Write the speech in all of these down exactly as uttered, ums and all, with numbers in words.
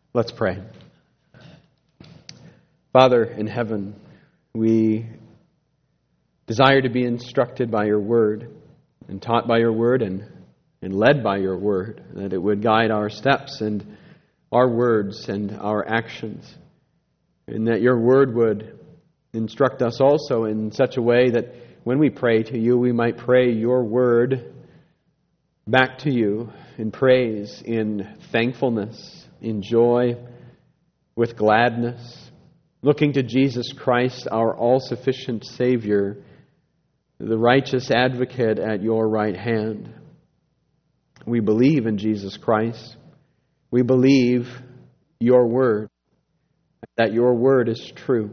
Let's pray. Father in heaven, we desire to be instructed by your word and taught by your word and, and led by your word, that it would guide our steps and our words and our actions, and that your word would instruct us also in such a way that when we pray to you, we might pray your word back to you in praise, in thankfulness, in joy, with gladness, looking to Jesus Christ, our all-sufficient Savior, the righteous advocate at your right hand. We believe in Jesus Christ. We believe your word, that your word is true.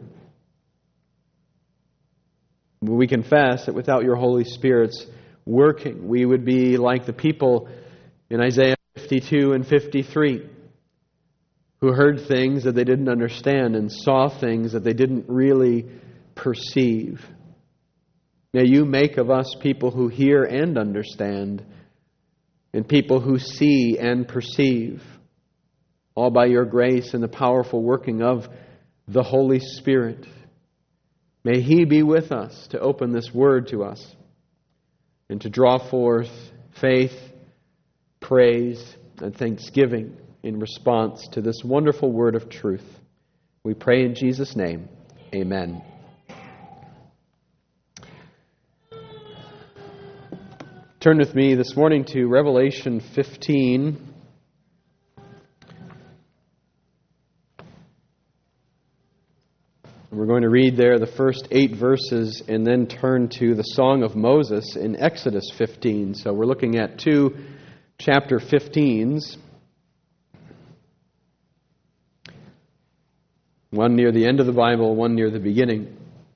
We confess that without your Holy Spirit's working, we would be like the people in Isaiah fifty-two and fifty-three, who heard things that they didn't understand and saw things that they didn't really perceive. May you make of us people who hear and understand, and people who see and perceive, all by your grace and the powerful working of the Holy Spirit. May He be with us to open this word to us and to draw forth faith, praise, and thanksgiving in response to this wonderful word of truth. We pray in Jesus' name. Amen. Turn with me this morning to Revelation fifteen. We're going to read there the first eight verses and then turn to the Song of Moses in Exodus fifteen. So we're looking at two chapter fifteens. One near the end of the Bible, one near the beginning.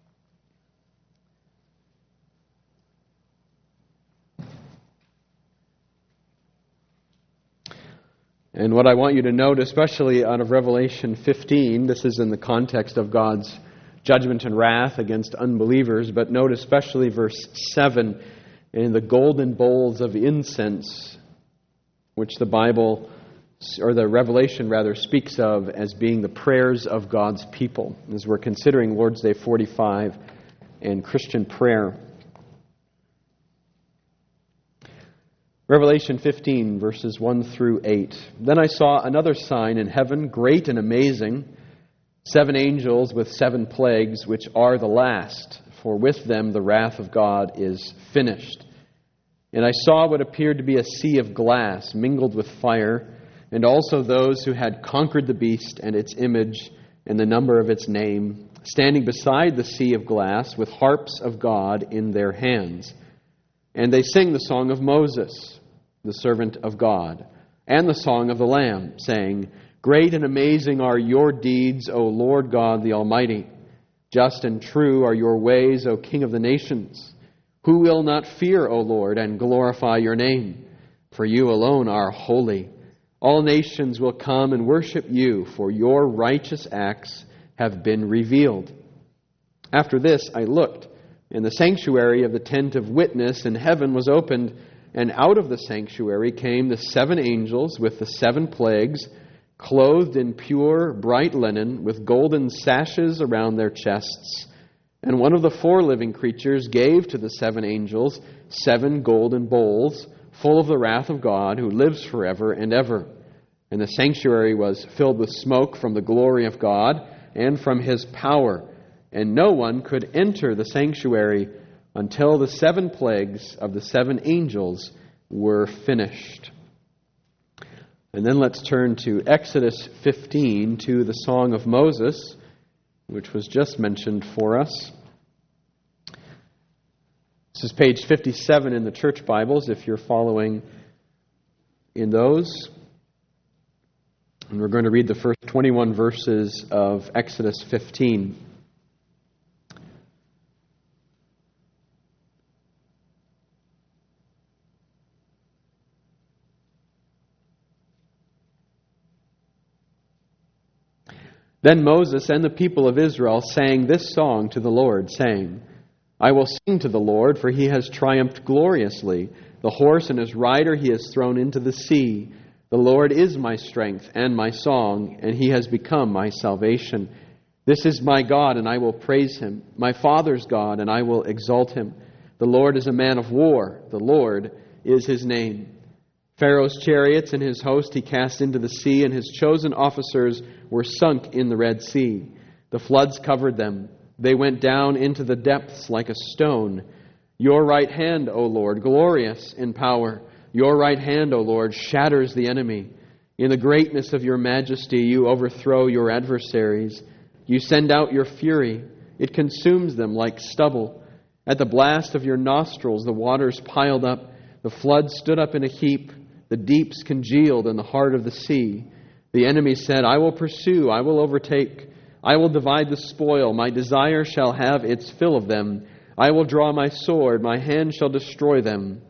And what I want you to note, especially out of Revelation fifteen, this is in the context of God's judgment and wrath against unbelievers, but note especially verse seven, in the golden bowls of incense, which the Bible, or the Revelation rather, speaks of as being the prayers of God's people, as we're considering Lord's Day forty-five and Christian prayer. Revelation fifteen, verses one through eight. Then I saw another sign in heaven, great and amazing, seven angels with seven plagues, which are the last, for with them the wrath of God is finished. And I saw what appeared to be a sea of glass mingled with fire, and also those who had conquered the beast and its image and the number of its name, standing beside the sea of glass with harps of God in their hands. And they sing the song of Moses, the servant of God, and the song of the Lamb, saying, Great and amazing are your deeds, O Lord God the Almighty. Just and true are your ways, O King of the nations. Who will not fear, O Lord, and glorify your name? For you alone are holy. All nations will come and worship you, for your righteous acts have been revealed. After this I looked, and the sanctuary of the tent of witness in heaven was opened, and out of the sanctuary came the seven angels with the seven plagues, clothed in pure, bright linen, with golden sashes around their chests. And one of the four living creatures gave to the seven angels seven golden bowls, full of the wrath of God, who lives forever and ever. And the sanctuary was filled with smoke from the glory of God and from His power. And no one could enter the sanctuary until the seven plagues of the seven angels were finished. And then let's turn to Exodus fifteen, to the Song of Moses, which was just mentioned for us. This is page fifty-seven in the church Bibles, if you're following in those. And we're going to read the first twenty-one verses of Exodus fifteen. Then Moses and the people of Israel sang this song to the Lord, saying, I will sing to the Lord, for He has triumphed gloriously. The horse and his rider He has thrown into the sea. The Lord is my strength and my song, and He has become my salvation. This is my God, and I will praise Him, my Father's God, and I will exalt Him. The Lord is a man of war. The Lord is His name. Pharaoh's chariots and his host He cast into the sea, and His chosen officers were sunk in the Red Sea. The floods covered them. They went down into the depths like a stone. Your right hand, O Lord, glorious in power. Your right hand, O Lord, shatters the enemy. In the greatness of your majesty, you overthrow your adversaries. You send out your fury. It consumes them like stubble. At the blast of your nostrils, the waters piled up. The floods stood up in a heap. The deeps congealed in the heart of the sea. The enemy said, I will pursue, I will overtake. I will divide the spoil. My desire shall have its fill of them. I will draw my sword. My hand shall destroy them.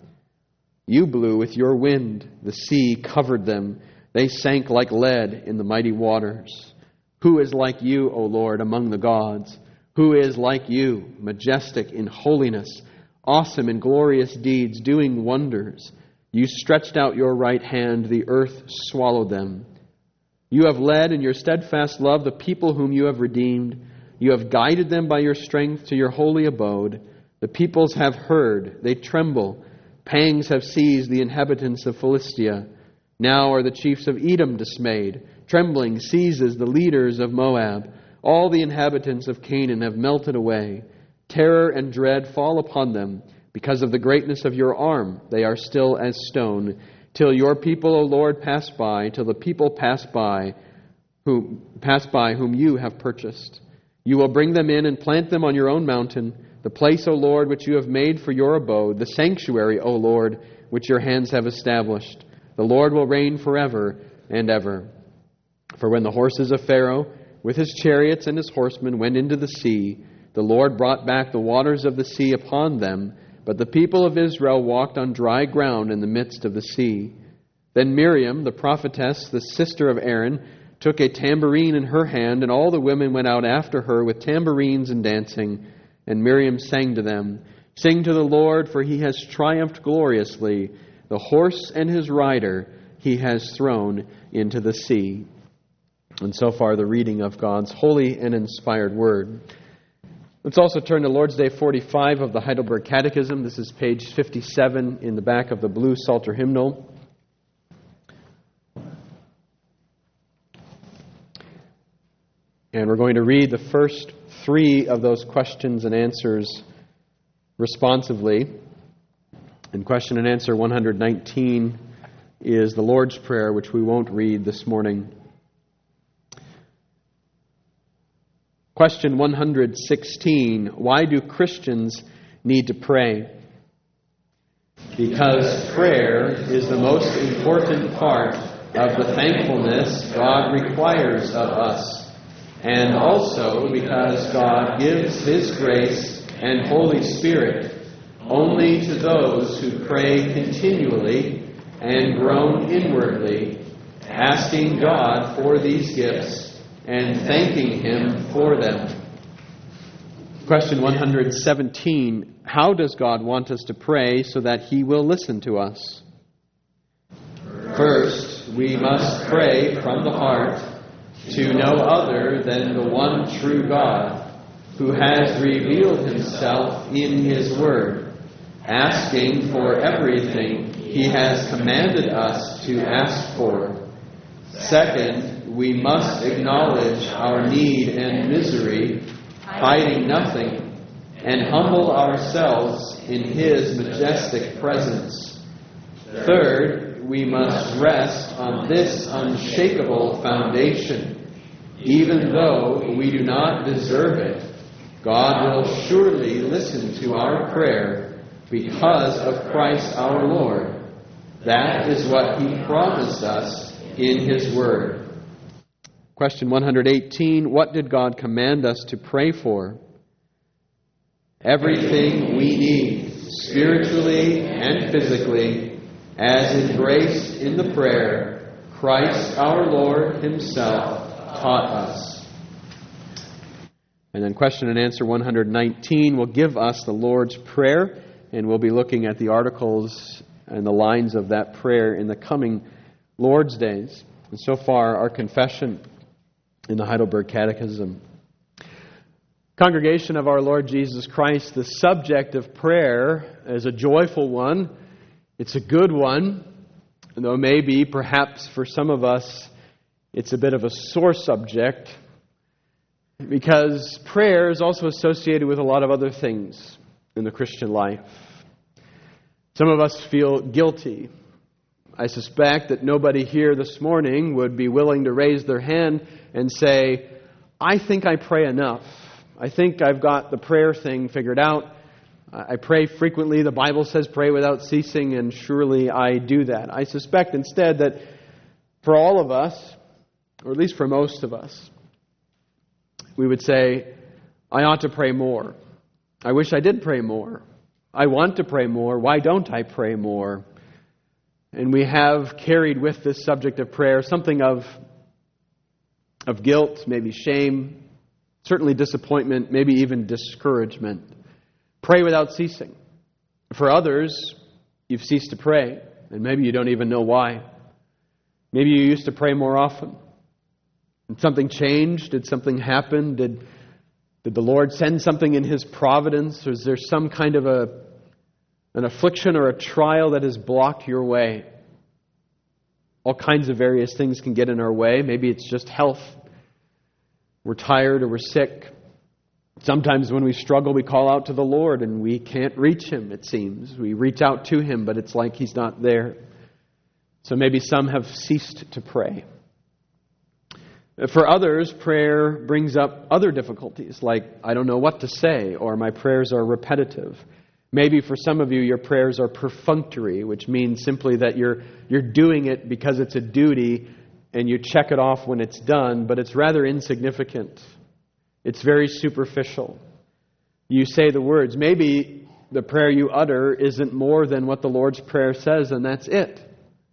You blew with your wind. The sea covered them. They sank like lead in the mighty waters. Who is like you, O Lord, among the gods? Who is like you, majestic in holiness, awesome in glorious deeds, doing wonders? You stretched out your right hand. The earth swallowed them. You have led in your steadfast love the people whom you have redeemed. You have guided them by your strength to your holy abode. The peoples have heard. They tremble. Pangs have seized the inhabitants of Philistia. Now are the chiefs of Edom dismayed. Trembling seizes the leaders of Moab. All the inhabitants of Canaan have melted away. Terror and dread fall upon them. Because of the greatness of your arm, they are still as stone. Till your people, O Lord, pass by, till the people pass by, who pass by whom you have purchased. You will bring them in and plant them on your own mountain, the place, O Lord, which you have made for your abode, the sanctuary, O Lord, which your hands have established. The Lord will reign forever and ever. For when the horses of Pharaoh, with his chariots and his horsemen, went into the sea, the Lord brought back the waters of the sea upon them, but the people of Israel walked on dry ground in the midst of the sea. Then Miriam, the prophetess, the sister of Aaron, took a tambourine in her hand, and all the women went out after her with tambourines and dancing. And Miriam sang to them, Sing to the Lord, for He has triumphed gloriously. The horse and his rider He has thrown into the sea. And so far, the reading of God's holy and inspired word. Let's also turn to Lord's Day forty-five of the Heidelberg Catechism. This is page fifty-seven in the back of the blue Psalter hymnal. And we're going to read the first three of those questions and answers responsively. And question and answer one hundred nineteen is the Lord's Prayer, which we won't read this morning. Question one hundred sixteen, why do Christians need to pray? Because prayer is the most important part of the thankfulness God requires of us, and also because God gives His grace and Holy Spirit only to those who pray continually and groan inwardly, asking God for these gifts and thanking Him for them. Question one hundred seventeen, how does God want us to pray so that He will listen to us? First, we must pray from the heart to no other than the one true God, who has revealed Himself in His Word, asking for everything He has commanded us to ask for. Second, we must acknowledge our need and misery, hiding nothing, and humble ourselves in His majestic presence. Third, we must rest on this unshakable foundation. Even though we do not deserve it, God will surely listen to our prayer because of Christ our Lord. That is what He promised us in His Word. Question one hundred eighteen, what did God command us to pray for? Everything we need, spiritually and physically, as embraced in the prayer Christ our Lord Himself taught us. And then question and answer one hundred nineteen will give us the Lord's Prayer, and we'll be looking at the articles and the lines of that prayer in the coming Lord's days. And so far, our confession in the Heidelberg Catechism. Congregation of our Lord Jesus Christ, the subject of prayer is a joyful one. It's a good one, though maybe, perhaps for some of us, it's a bit of a sore subject, because prayer is also associated with a lot of other things in the Christian life. Some of us feel guilty. I suspect that nobody here this morning would be willing to raise their hand and say, I think I pray enough. I think I've got the prayer thing figured out. I pray frequently. The Bible says pray without ceasing, and surely I do that. I suspect instead that for all of us, or at least for most of us, we would say, I ought to pray more. I wish I did pray more. I want to pray more. Why don't I pray more? And we have carried with this subject of prayer something of, of guilt, maybe shame, certainly disappointment, maybe even discouragement. Pray without ceasing. For others, you've ceased to pray, and maybe you don't even know why. Maybe you used to pray more often. Did something change? Did something happen? Did, did the Lord send something in His providence? Or is there some kind of a an affliction or a trial that has blocked your way? All kinds of various things can get in our way. Maybe it's just health. We're tired or we're sick. Sometimes when we struggle, we call out to the Lord and we can't reach Him, it seems. We reach out to Him, but it's like He's not there. So maybe some have ceased to pray. For others, prayer brings up other difficulties, like I don't know what to say, or my prayers are repetitive. Maybe for some of you, your prayers are perfunctory, which means simply that you're you're doing it because it's a duty, and you check it off when it's done, but it's rather insignificant. It's very superficial. You say the words. Maybe the prayer you utter isn't more than what the Lord's Prayer says, and that's it.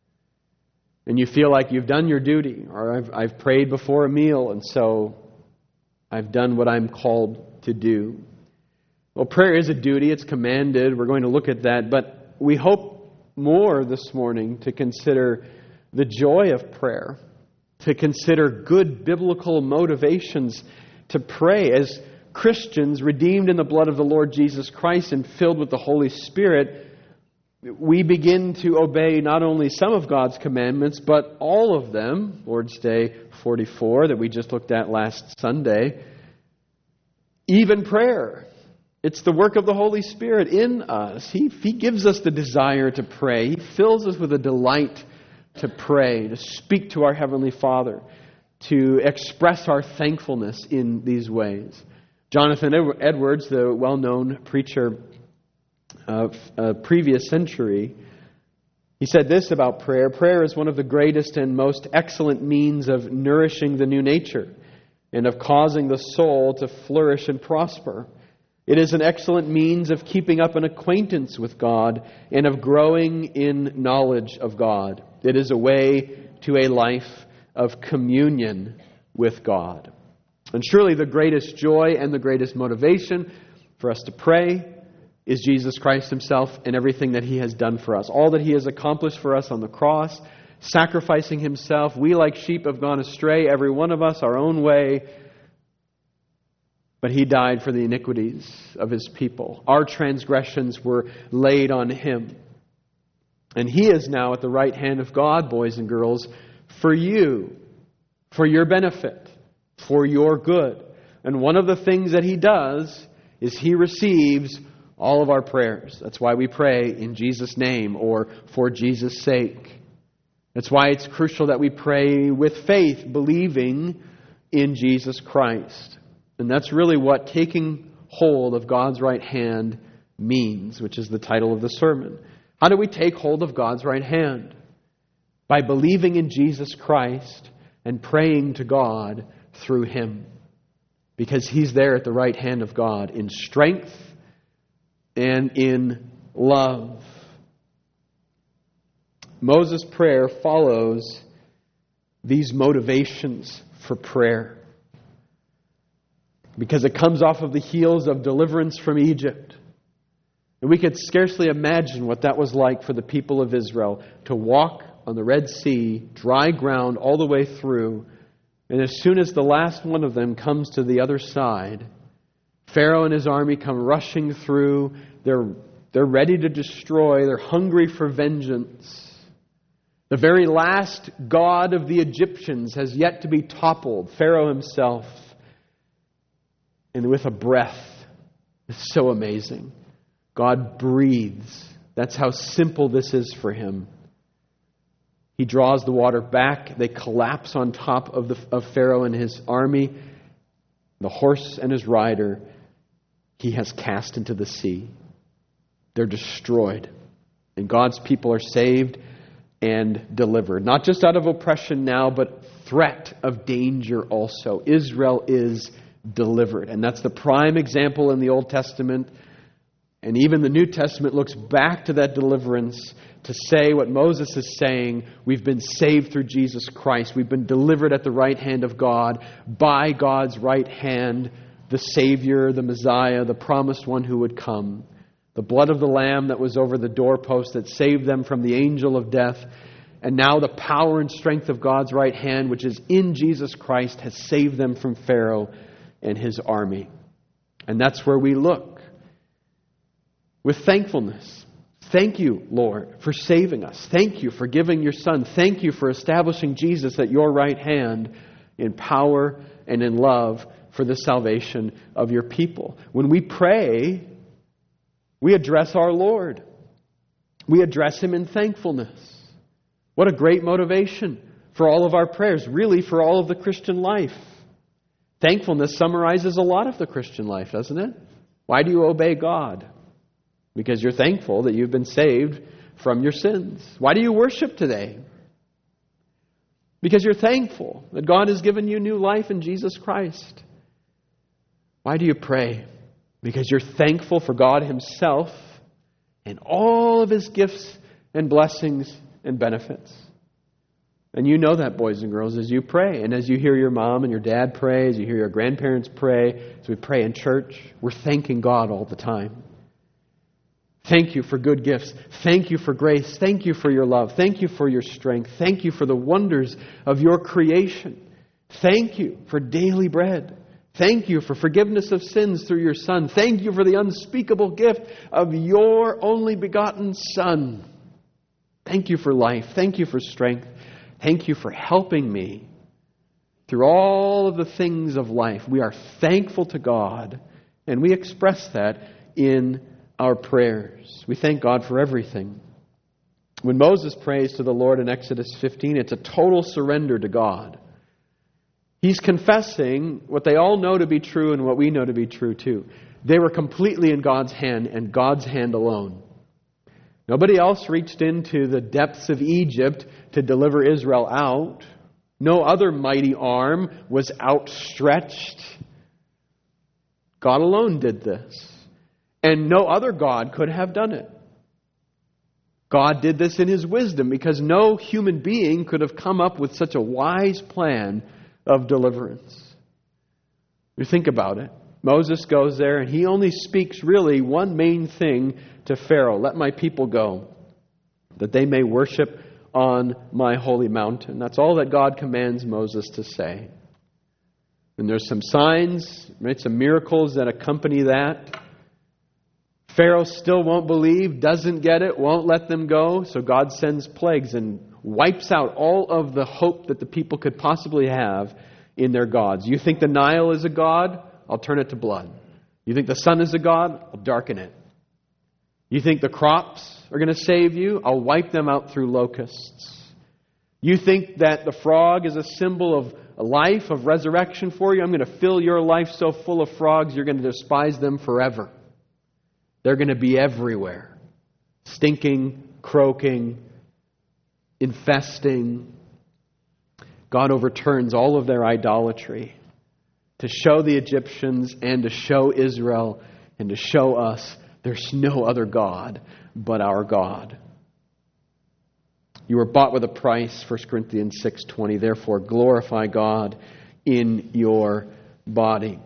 And you feel like you've done your duty, or I've, I've prayed before a meal, and so I've done what I'm called to do. Well, prayer is a duty. It's commanded. We're going to look at that, but we hope more this morning to consider the joy of prayer, to consider good biblical motivations to pray. As Christians redeemed in the blood of the Lord Jesus Christ and filled with the Holy Spirit, we begin to obey not only some of God's commandments, but all of them. Lord's Day forty-four that we just looked at last Sunday. Even prayer. It's the work of the Holy Spirit in us. He, he gives us the desire to pray. He fills us with a delight to pray, to speak to our Heavenly Father, to express our thankfulness in these ways. Jonathan Edwards, the well-known preacher of a previous century, he said this about prayer. Prayer is one of the greatest and most excellent means of nourishing the new nature and of causing the soul to flourish and prosper. It is an excellent means of keeping up an acquaintance with God and of growing in knowledge of God. It is a way to a life of communion with God. And surely the greatest joy and the greatest motivation for us to pray is Jesus Christ Himself and everything that He has done for us. All that He has accomplished for us on the cross, sacrificing Himself. We like sheep have gone astray, every one of us our own way. But He died for the iniquities of His people. Our transgressions were laid on Him. And He is now at the right hand of God, boys and girls, for you, for your benefit, for your good. And one of the things that He does is He receives all of our prayers. That's why we pray in Jesus' name or for Jesus' sake. That's why it's crucial that we pray with faith, believing in Jesus Christ. And that's really what taking hold of God's right hand means, which is the title of the sermon. How do we take hold of God's right hand? By believing in Jesus Christ and praying to God through Him. Because He's there at the right hand of God in strength and in love. Moses' prayer follows these motivations for prayer. Because it comes off of the heels of deliverance from Egypt. And we could scarcely imagine what that was like for the people of Israel to walk on the Red Sea, dry ground all the way through. And as soon as the last one of them comes to the other side, Pharaoh and his army come rushing through. They're, they're ready to destroy. They're hungry for vengeance. The very last god of the Egyptians has yet to be toppled, Pharaoh himself. And with a breath, it's so amazing, God breathes. That's how simple this is for him. He draws the water back. They collapse on top of, the, of Pharaoh and his army. The horse and his rider he has cast into the sea. They're destroyed. And God's people are saved and delivered. Not just out of oppression now, but threat of danger also. Israel is delivered. And that's the prime example in the Old Testament. And even the New Testament looks back to that deliverance to say what Moses is saying. We've been saved through Jesus Christ. We've been delivered at the right hand of God, by God's right hand, the Savior, the Messiah, the promised one who would come. The blood of the Lamb that was over the doorpost that saved them from the angel of death. And now the power and strength of God's right hand, which is in Jesus Christ, has saved them from Pharaoh and his army. And that's where we look with thankfulness. Thank you, Lord, for saving us. Thank you for giving your Son. Thank you for establishing Jesus at your right hand in power and in love for the salvation of your people. When we pray, we address our Lord. We address Him in thankfulness. What a great motivation for all of our prayers, really for all of the Christian life. Thankfulness summarizes a lot of the Christian life, doesn't it? Why do you obey God? Because you're thankful that you've been saved from your sins. Why do you worship today? Because you're thankful that God has given you new life in Jesus Christ. Why do you pray? Because you're thankful for God Himself and all of His gifts and blessings and benefits. And you know that, boys and girls, as you pray. And as you hear your mom and your dad pray, as you hear your grandparents pray, as we pray in church, we're thanking God all the time. Thank you for good gifts. Thank you for grace. Thank you for your love. Thank you for your strength. Thank you for the wonders of your creation. Thank you for daily bread. Thank you for forgiveness of sins through your Son. Thank you for the unspeakable gift of your only begotten Son. Thank you for life. Thank you for strength. Thank you for helping me through all of the things of life. We are thankful to God, and we express that in our prayers. We thank God for everything. When Moses prays to the Lord in Exodus fifteen, it's a total surrender to God. He's confessing what they all know to be true and what we know to be true too. They were completely in God's hand and God's hand alone. Nobody else reached into the depths of Egypt to deliver Israel out. No other mighty arm was outstretched. God alone did this. And no other God could have done it. God did this in His wisdom because no human being could have come up with such a wise plan of deliverance. You think about it. Moses goes there and he only speaks really one main thing to Pharaoh. Let my people go, that they may worship on my holy mountain. That's all that God commands Moses to say. And there's some signs, right, some miracles that accompany that. Pharaoh still won't believe, doesn't get it, won't let them go. So God sends plagues and wipes out all of the hope that the people could possibly have in their gods. You think the Nile is a god? I'll turn it to blood. You think the sun is a god? I'll darken it. You think the crops are going to save you? I'll wipe them out through locusts. You think that the frog is a symbol of a life, of resurrection for you? I'm going to fill your life so full of frogs, you're going to despise them forever. They're going to be everywhere. Stinking, croaking, infesting. God overturns all of their idolatry to show the Egyptians and to show Israel and to show us there's no other God but our God. You were bought with a price, First Corinthians six twenty. Therefore, glorify God in your body.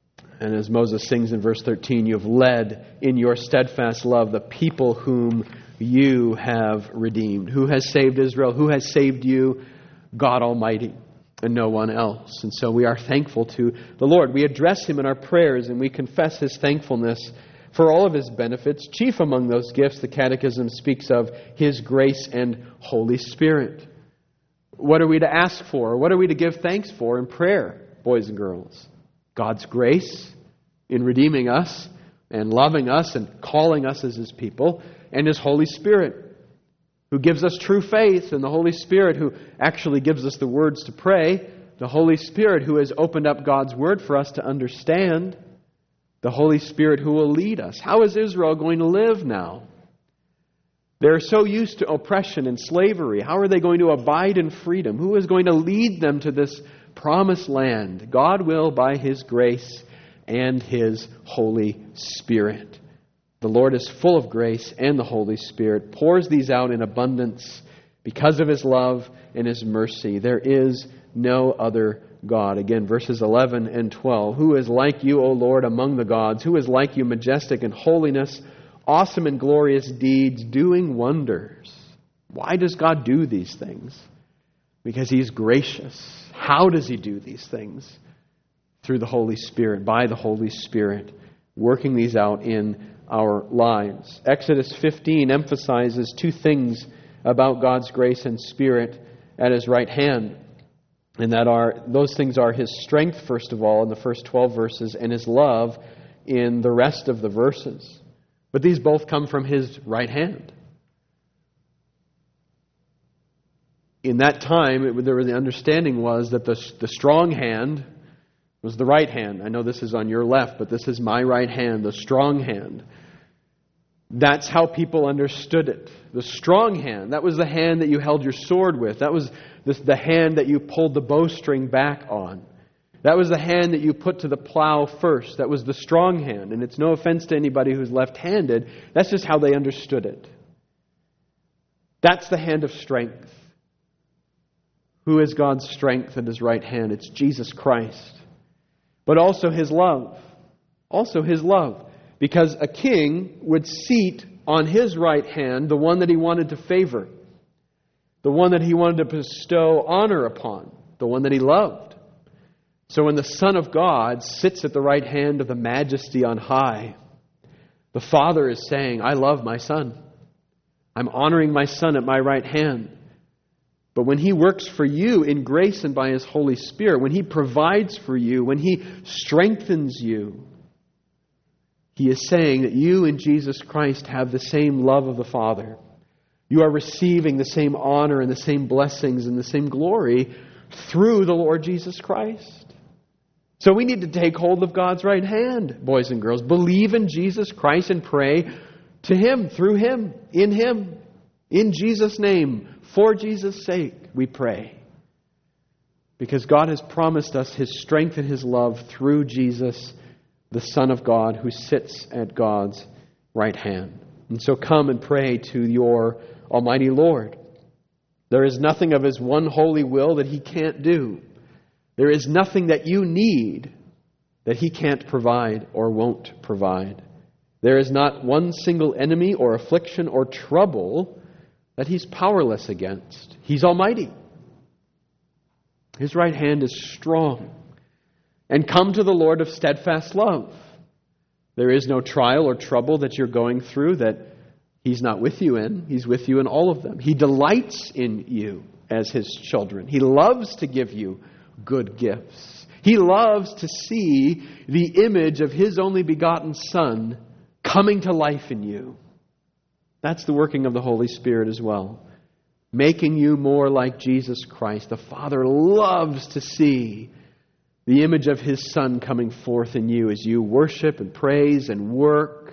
And as Moses sings in verse thirteen, you have led in your steadfast love the people whom you have redeemed. Who has saved Israel? Who has saved you? God Almighty, and no one else. And so we are thankful to the Lord. We address Him in our prayers, and we confess His thankfulness for all of His benefits. Chief among those gifts, the Catechism speaks of His grace and Holy Spirit. What are we to ask for? What are we to give thanks for in prayer, boys and girls? God's grace in redeeming us and loving us and calling us as His people, and His Holy Spirit, who gives us true faith, and the Holy Spirit who actually gives us the words to pray, the Holy Spirit who has opened up God's Word for us to understand, the Holy Spirit who will lead us. How is Israel going to live now? They're so used to oppression and slavery. How are they going to abide in freedom? Who is going to lead them to this promised land? God will, by His grace and His Holy Spirit. The Lord is full of grace, and the Holy Spirit pours these out in abundance because of His love and His mercy. There is no other God. Again, verses eleven and twelve. Who is like you, O Lord, among the gods? Who is like you, majestic in holiness, awesome in glorious deeds, doing wonders? Why does God do these things? Because He's gracious. How does He do these things? Through the Holy Spirit, by the Holy Spirit, working these out in our lives. Exodus fifteen emphasizes two things about God's grace and Spirit at His right hand. And that are those things are His strength, first of all, in the first twelve verses, and His love in the rest of the verses. But these both come from His right hand. In that time, it, there, the understanding was that the, the strong hand was the right hand. I know this is on your left, but this is my right hand, the strong hand. That's how people understood it. The strong hand, that was the hand that you held your sword with. That was the, the hand that you pulled the bowstring back on. That was the hand that you put to the plow first. That was the strong hand. And it's no offense to anybody who's left-handed. That's just how they understood it. That's the hand of strength. Who is God's strength at His right hand? It's Jesus Christ. But also His love. Also His love. Because a king would seat on his right hand the one that he wanted to favor. The one that he wanted to bestow honor upon. The one that he loved. So when the Son of God sits at the right hand of the Majesty on high, the Father is saying, I love my Son. I'm honoring my Son at my right hand. But when He works for you in grace and by His Holy Spirit, when He provides for you, when He strengthens you, He is saying that you in Jesus Christ have the same love of the Father. You are receiving the same honor and the same blessings and the same glory through the Lord Jesus Christ. So we need to take hold of God's right hand, boys and girls. Believe in Jesus Christ and pray to Him, through Him, in Him, in Jesus' name, for Jesus' sake, we pray. Because God has promised us His strength and His love through Jesus, the Son of God, who sits at God's right hand. And so come and pray to your Almighty Lord. There is nothing of His one holy will that He can't do. There is nothing that you need that He can't provide or won't provide. There is not one single enemy or affliction or trouble that He's powerless against. He's almighty. His right hand is strong. And come to the Lord of steadfast love. There is no trial or trouble that you're going through that He's not with you in. He's with you in all of them. He delights in you as His children. He loves to give you good gifts. He loves to see the image of His only begotten Son coming to life in you. That's the working of the Holy Spirit as well. Making you more like Jesus Christ. The Father loves to see the image of His Son coming forth in you as you worship and praise and work.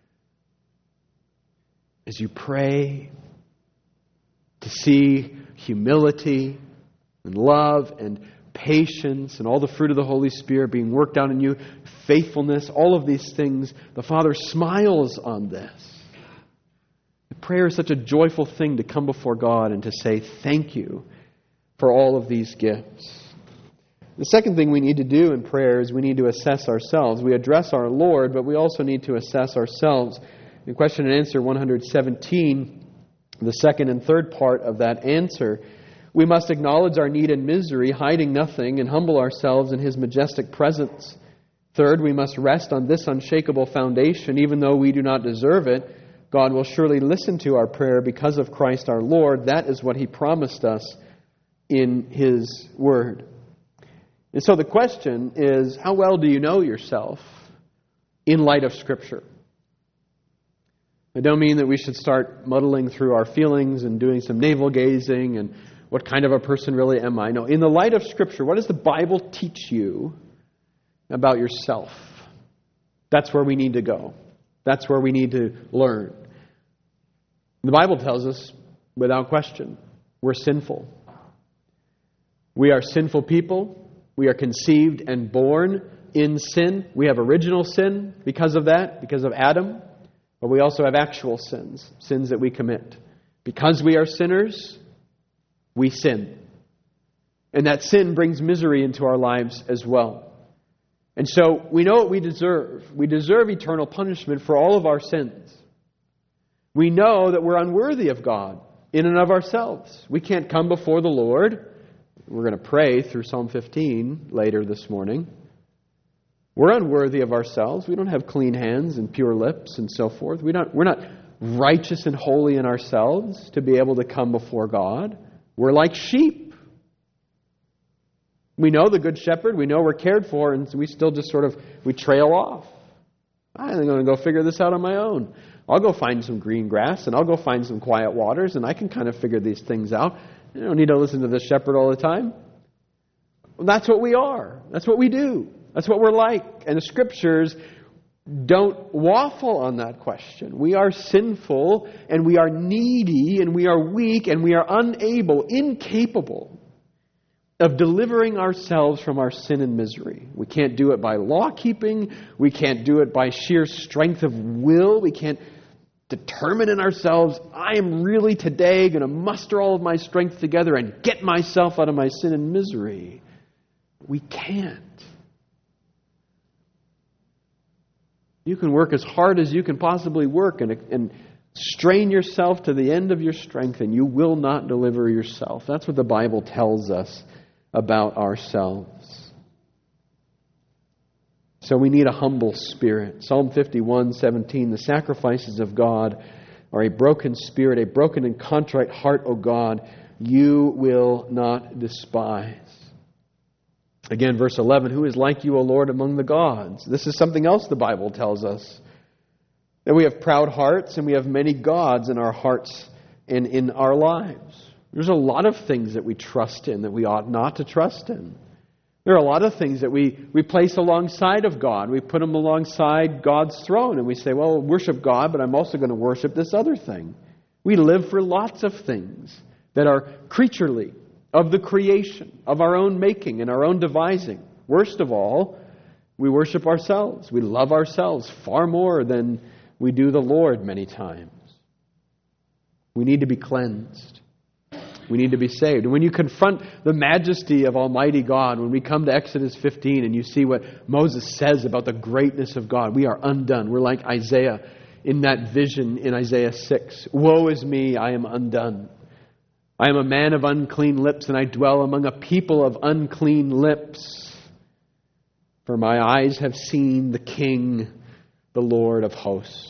As you pray. To see humility and love and patience and all the fruit of the Holy Spirit being worked out in you. Faithfulness, all of these things. The Father smiles on this. Prayer is such a joyful thing to come before God and to say thank you for all of these gifts. The second thing we need to do in prayer is we need to assess ourselves. We address our Lord, but we also need to assess ourselves. In question and answer one hundred seventeen, the second and third part of that answer, we must acknowledge our need and misery, hiding nothing, and humble ourselves in His majestic presence. Third, we must rest on this unshakable foundation. Even though we do not deserve it, God will surely listen to our prayer because of Christ our Lord. That is what He promised us in His Word. And so the question is, how well do you know yourself in light of Scripture? I don't mean that we should start muddling through our feelings and doing some navel-gazing and what kind of a person really am I? No, in the light of Scripture, what does the Bible teach you about yourself? That's where we need to go. That's where we need to learn. The Bible tells us, without question, we're sinful. We are sinful people. We are conceived and born in sin. We have original sin because of that, because of Adam. But we also have actual sins, sins that we commit. Because we are sinners, we sin. And that sin brings misery into our lives as well. And so we know what we deserve. We deserve eternal punishment for all of our sins. We know that we're unworthy of God in and of ourselves. We can't come before the Lord. We're going to pray through Psalm fifteen later this morning. We're unworthy of ourselves. We don't have clean hands and pure lips and so forth. We don't, we're not righteous and holy in ourselves to be able to come before God. We're like sheep. We know the Good Shepherd. We know we're cared for, and we still just sort of, we trail off. I'm going to go figure this out on my own. I'll go find some green grass, and I'll go find some quiet waters, and I can kind of figure these things out. I don't need to listen to the shepherd all the time. Well, that's what we are. That's what we do. That's what we're like. And the Scriptures don't waffle on that question. We are sinful, and we are needy, and we are weak, and we are unable, incapable of delivering ourselves from our sin and misery. We can't do it by law keeping. We can't do it by sheer strength of will. We can't determine in ourselves, I am really today going to muster all of my strength together and get myself out of my sin and misery. We can't. You can work as hard as you can possibly work and, and strain yourself to the end of your strength, and you will not deliver yourself. That's what the Bible tells us about ourselves. So we need a humble spirit. Psalm fifty-one seventeen, the sacrifices of God are a broken spirit, a broken and contrite heart, O God, you will not despise. Again, verse eleven, who is like you, O Lord, among the gods? This is something else the Bible tells us. That we have proud hearts and we have many gods in our hearts and in our lives. There's a lot of things that we trust in that we ought not to trust in. There are a lot of things that we, we place alongside of God. We put them alongside God's throne and we say, well, worship God, but I'm also going to worship this other thing. We live for lots of things that are creaturely, of the creation, of our own making and our own devising. Worst of all, we worship ourselves. We love ourselves far more than we do the Lord many times. We need to be cleansed. We need to be saved. And when you confront the majesty of Almighty God, when we come to Exodus fifteen and you see what Moses says about the greatness of God, we are undone. We're like Isaiah in that vision in Isaiah six. Woe is me, I am undone. I am a man of unclean lips, and I dwell among a people of unclean lips. For my eyes have seen the King, the Lord of hosts.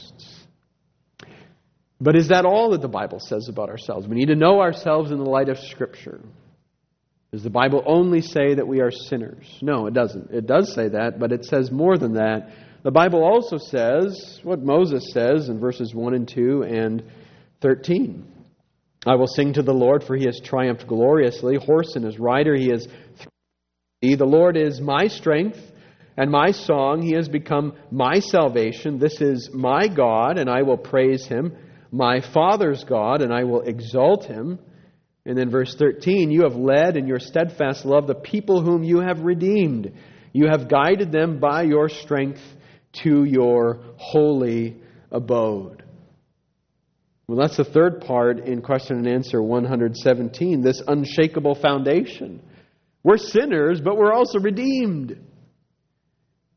But is that all that the Bible says about ourselves? We need to know ourselves in the light of Scripture. Does the Bible only say that we are sinners? No, it doesn't. It does say that, but it says more than that. The Bible also says what Moses says in verses one and two and thirteen. I will sing to the Lord, for He has triumphed gloriously. Horse and his rider He has thrown. The Lord is my strength and my song. He has become my salvation. This is my God, and I will praise Him. My Father's God, and I will exalt Him. And then verse thirteen, you have led in your steadfast love the people whom you have redeemed. You have guided them by your strength to your holy abode. Well, that's the third part in question and answer one hundred seventeen, this unshakable foundation. We're sinners, but we're also redeemed.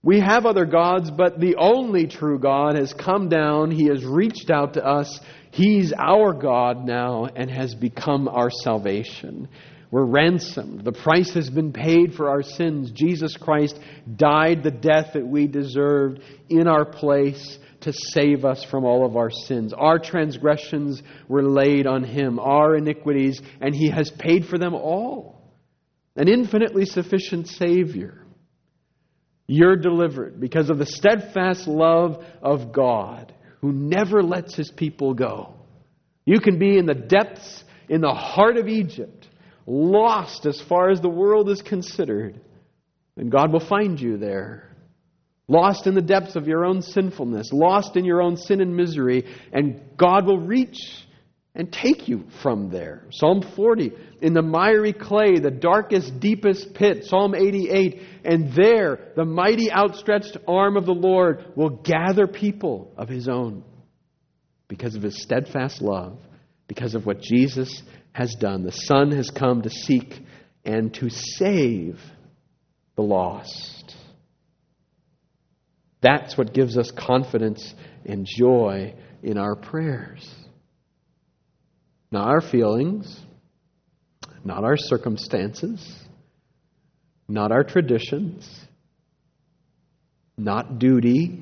We have other gods, but the only true God has come down. He has reached out to us. He's our God now and has become our salvation. We're ransomed. The price has been paid for our sins. Jesus Christ died the death that we deserved in our place to save us from all of our sins. Our transgressions were laid on Him, our iniquities, and He has paid for them all. An infinitely sufficient Savior. You're delivered because of the steadfast love of God who never lets His people go. You can be in the depths, in the heart of Egypt, lost as far as the world is considered, and God will find you there. Lost in the depths of your own sinfulness, lost in your own sin and misery, and God will reach and take you from there. Psalm forty, in the miry clay, the darkest, deepest pit. Psalm eighty-eight, and there the mighty outstretched arm of the Lord will gather people of His own because of His steadfast love, because of what Jesus has done. The Son has come to seek and to save the lost. That's what gives us confidence and joy in our prayers. Not our feelings, not our circumstances, not our traditions, not duty,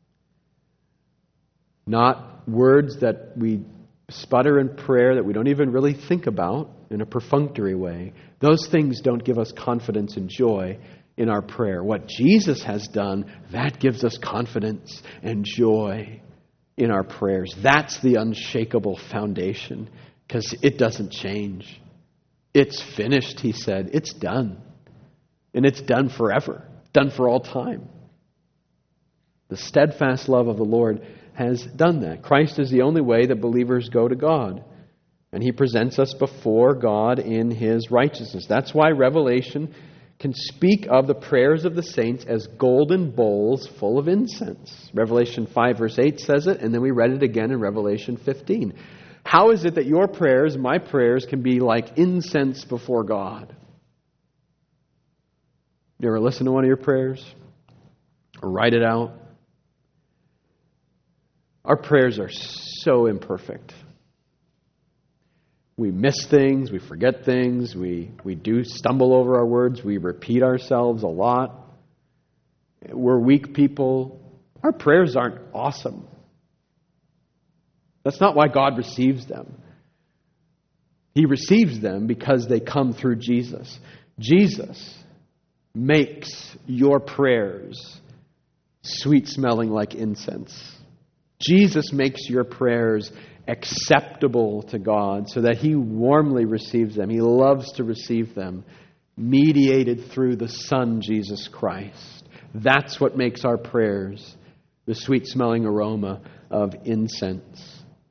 not words that we sputter in prayer that we don't even really think about in a perfunctory way. Those things don't give us confidence and joy in our prayer. What Jesus has done, that gives us confidence and joy in our prayers. That's the unshakable foundation, because it doesn't change. It's finished, He said. It's done. And it's done forever. Done for all time. The steadfast love of the Lord has done that. Christ is the only way that believers go to God. And He presents us before God in His righteousness. That's why Revelation can speak of the prayers of the saints as golden bowls full of incense. Revelation five verse eight says it, and then we read it again in Revelation fifteen. How is it that your prayers, my prayers, can be like incense before God? You ever listen to one of your prayers? Or write it out? Our prayers are so imperfect. We miss things, we forget things, we, we do stumble over our words, we repeat ourselves a lot. We're weak people. Our prayers aren't awesome. That's not why God receives them. He receives them because they come through Jesus. Jesus makes your prayers sweet-smelling like incense. Jesus makes your prayers acceptable to God so that He warmly receives them. He loves to receive them, mediated through the Son, Jesus Christ. That's what makes our prayers the sweet-smelling aroma of incense.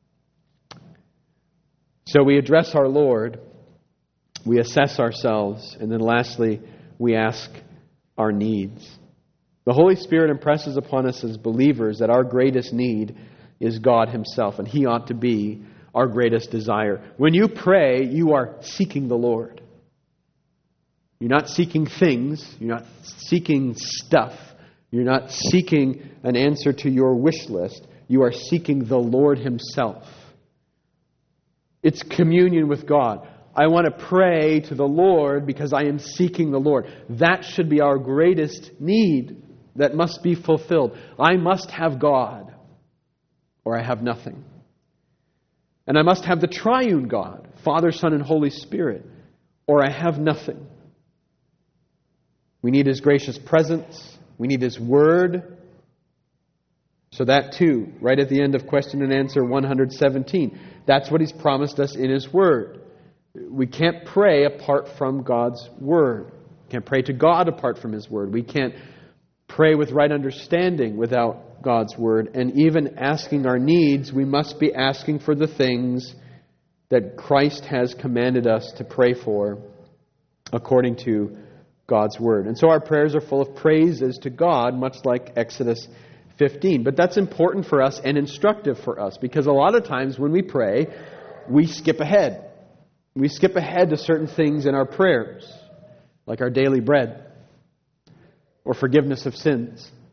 So we address our Lord, we assess ourselves, and then lastly, we ask our needs. The Holy Spirit impresses upon us as believers that our greatest need is God Himself, and He ought to be our greatest desire. When you pray, you are seeking the Lord. You're not seeking things, you're not seeking stuff, you're not seeking an answer to your wish list. You are seeking the Lord Himself. It's communion with God. I want to pray to the Lord because I am seeking the Lord. That should be our greatest need that must be fulfilled. I must have God, or I have nothing. And I must have the triune God, Father, Son, and Holy Spirit, or I have nothing. We need His gracious presence. We need His Word. So that too, right at the end of question and answer one hundred seventeen, that's what He's promised us in His Word. We can't pray apart from God's Word. We can't pray to God apart from His Word. We can't pray with right understanding without God's Word. And even asking our needs, we must be asking for the things that Christ has commanded us to pray for according to God's Word. And so our prayers are full of praises to God, much like Exodus fifteen. But that's important for us and instructive for us, because a lot of times when we pray, we skip ahead. We skip ahead to certain things in our prayers, like our daily bread, or forgiveness of sins,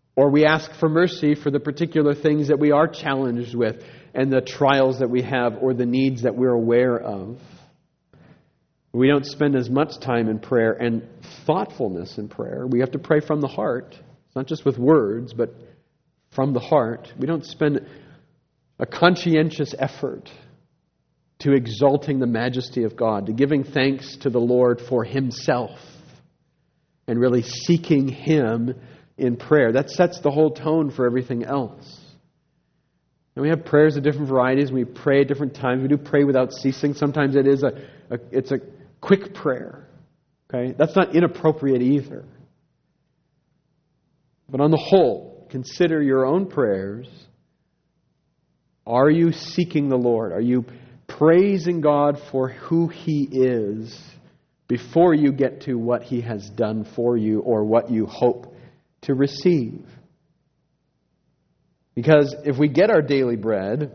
Or we ask for mercy for the particular things that we are challenged with and the trials that we have or the needs that we're aware of. We don't spend as much time in prayer and thoughtfulness in prayer. We have to pray from the heart. It's not just with words, but from the heart. We don't spend a conscientious effort to exalting the majesty of God, to giving thanks to the Lord for Himself, and really seeking Him in prayer. That sets the whole tone for everything else. And we have prayers of different varieties. We pray at different times. We do pray without ceasing. Sometimes it is a, a it's a quick prayer. Okay, that's not inappropriate either. But on the whole, consider your own prayers. Are you seeking the Lord? Are you praising God for who He is before you get to what He has done for you or what you hope to receive? Because if we get our daily bread,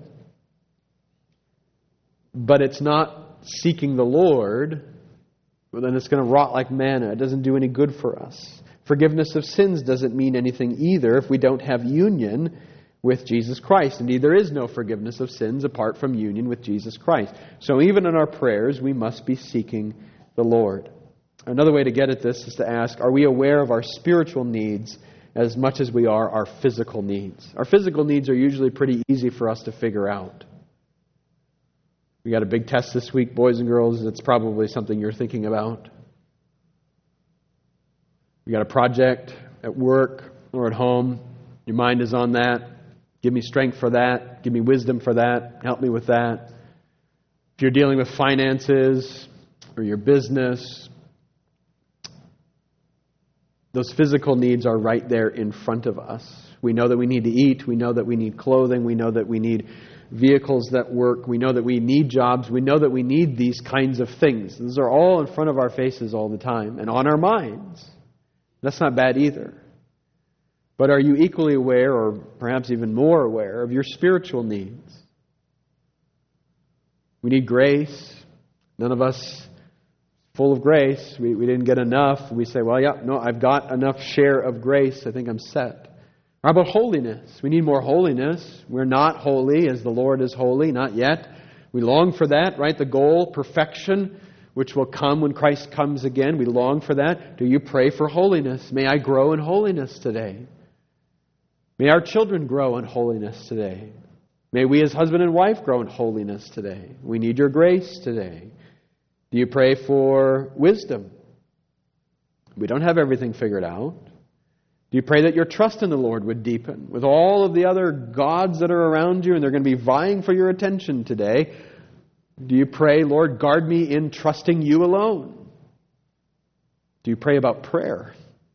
but it's not seeking the Lord, well, then it's going to rot like manna. It doesn't do any good for us. Forgiveness of sins doesn't mean anything either if we don't have union with Jesus Christ. Indeed, there is no forgiveness of sins apart from union with Jesus Christ. So even in our prayers, we must be seeking the Lord. Another way to get at this is to ask, are we aware of our spiritual needs as much as we are our physical needs? Our physical needs are usually pretty easy for us to figure out. We got a big test this week, boys and girls. It's probably something you're thinking about. We got a project at work or at home. Your mind is on that. Give me strength for that. Give me wisdom for that. Help me with that. If you're dealing with finances or your business, those physical needs are right there in front of us. We know that we need to eat. We know that we need clothing. We know that we need vehicles that work. We know that we need jobs. We know that we need these kinds of things. Those are all in front of our faces all the time and on our minds. That's not bad either. But are you equally aware, or perhaps even more aware, of your spiritual needs? We need grace. None of us full of grace. We, we didn't get enough. We say, well, yeah, no, I've got enough share of grace. I think I'm set. How about holiness? We need more holiness. We're not holy as the Lord is holy, not yet. We long for that, right? The goal, perfection, which will come when Christ comes again. We long for that. Do you pray for holiness? May I grow in holiness today. May our children grow in holiness today. May we as husband and wife grow in holiness today. We need your grace today. Do you pray for wisdom? We don't have everything figured out. Do you pray that your trust in the Lord would deepen with all of the other gods that are around you and they're going to be vying for your attention today? Do you pray, Lord, guard me in trusting you alone? Do you pray about prayer?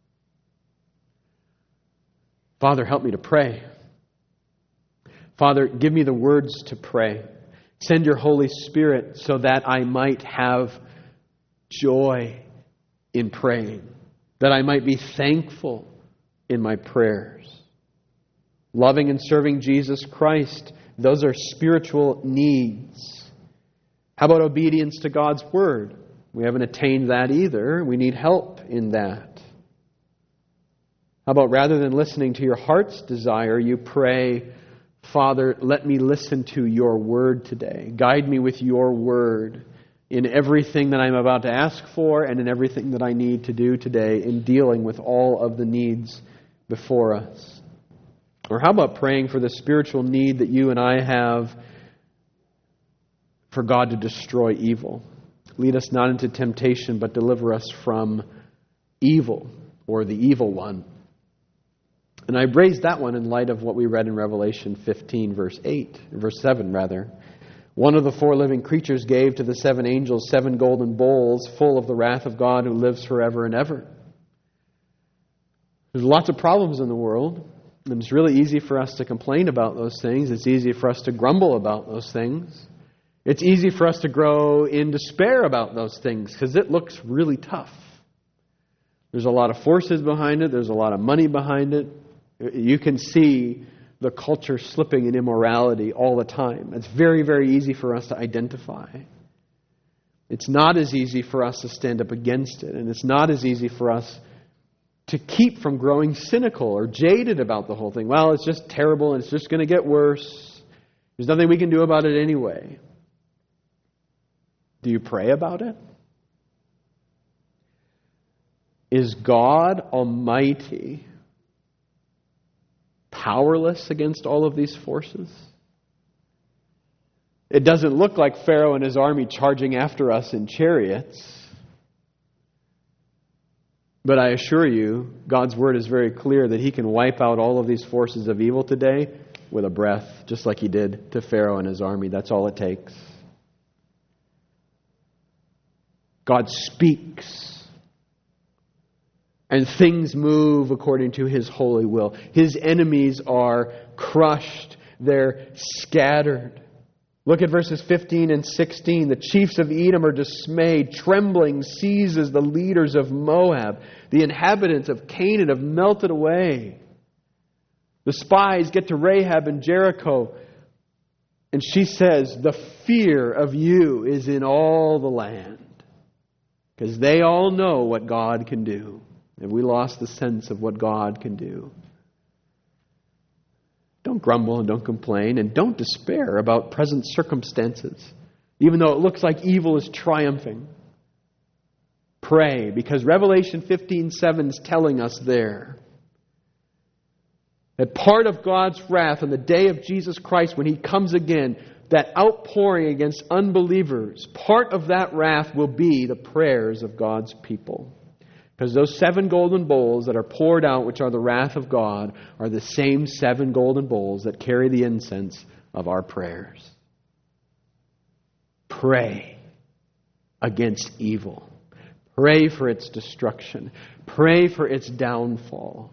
Father, help me to pray. Father, give me the words to pray. Send your Holy Spirit so that I might have joy in praying, that I might be thankful in my prayers. Loving and serving Jesus Christ, those are spiritual needs. How about obedience to God's Word? We haven't attained that either. We need help in that. How about rather than listening to your heart's desire, you pray, Father, let me listen to your word today. Guide me with your word in everything that I'm about to ask for and in everything that I need to do today in dealing with all of the needs before us. Or how about praying for the spiritual need that you and I have for God to destroy evil? Lead us not into temptation, but deliver us from evil or the evil one. And I raised that one in light of what we read in Revelation fifteen, verse eight, verse seven rather. One of the four living creatures gave to the seven angels seven golden bowls full of the wrath of God who lives forever and ever. There's lots of problems in the world, and it's really easy for us to complain about those things. It's easy for us to grumble about those things. It's easy for us to grow in despair about those things because it looks really tough. There's a lot of forces behind it. There's a lot of money behind it. You can see the culture slipping in immorality all the time. It's very, very easy for us to identify. It's not as easy for us to stand up against it. And it's not as easy for us to keep from growing cynical or jaded about the whole thing. Well, it's just terrible and it's just going to get worse. There's nothing we can do about it anyway. Do you pray about it? Is God Almighty powerless against all of these forces? It doesn't look like Pharaoh and his army charging after us in chariots. But I assure you, God's Word is very clear that He can wipe out all of these forces of evil today with a breath, just like He did to Pharaoh and his army. That's all it takes. God speaks, and things move according to His holy will. His enemies are crushed. They're scattered. Look at verses fifteen and sixteen. The chiefs of Edom are dismayed. Trembling seizes the leaders of Moab. The inhabitants of Canaan have melted away. The spies get to Rahab in Jericho, and she says, the fear of you is in all the land. Because they all know what God can do. And we lost the sense of what God can do. Don't grumble and don't complain and don't despair about present circumstances, even though it looks like evil is triumphing. Pray, because Revelation fifteen seven is telling us there that part of God's wrath on the day of Jesus Christ when He comes again, that outpouring against unbelievers, part of that wrath will be the prayers of God's people. Because those seven golden bowls that are poured out, which are the wrath of God, are the same seven golden bowls that carry the incense of our prayers. Pray against evil. Pray for its destruction. Pray for its downfall.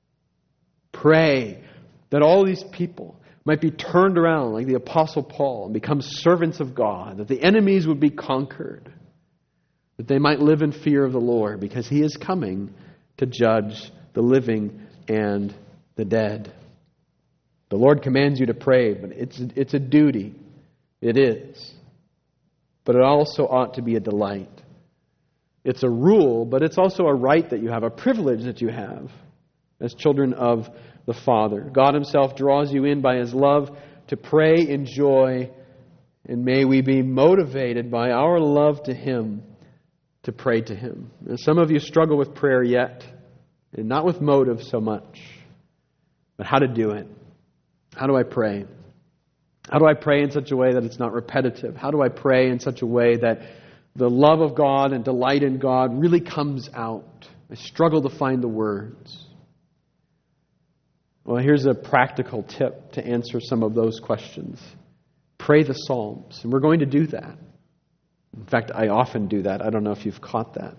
Pray that all these people might be turned around like the Apostle Paul and become servants of God, that the enemies would be conquered, that they might live in fear of the Lord, because He is coming to judge the living and the dead. The Lord commands you to pray, but it's, it's a duty. It is. But it also ought to be a delight. It's a rule, but it's also a right that you have, a privilege that you have as children of the Father. God Himself draws you in by His love to pray in joy, and may we be motivated by our love to Him to pray to Him. And some of you struggle with prayer yet, and not with motive so much, but how to do it. How do I pray? How do I pray in such a way that it's not repetitive? How do I pray in such a way that the love of God and delight in God really comes out? I struggle to find the words. Well, here's a practical tip to answer some of those questions. Pray the Psalms, and we're going to do that. In fact, I often do that. I don't know if you've caught that.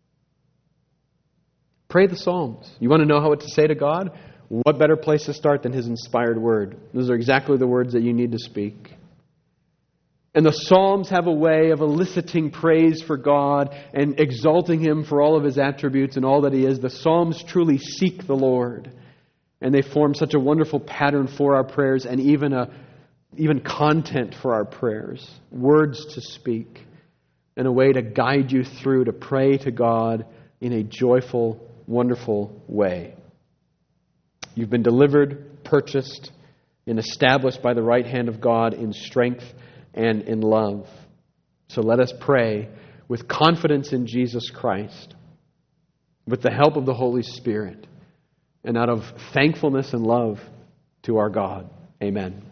Pray the Psalms. You want to know what to say to God? What better place to start than His inspired word? Those are exactly the words that you need to speak. And the Psalms have a way of eliciting praise for God and exalting Him for all of His attributes and all that He is. The Psalms truly seek the Lord. And they form such a wonderful pattern for our prayers and even a even content for our prayers. Words to speak. And a way to guide you through to pray to God in a joyful, wonderful way. You've been delivered, purchased, and established by the right hand of God in strength and in love. So let us pray with confidence in Jesus Christ, with the help of the Holy Spirit, and out of thankfulness and love to our God. Amen.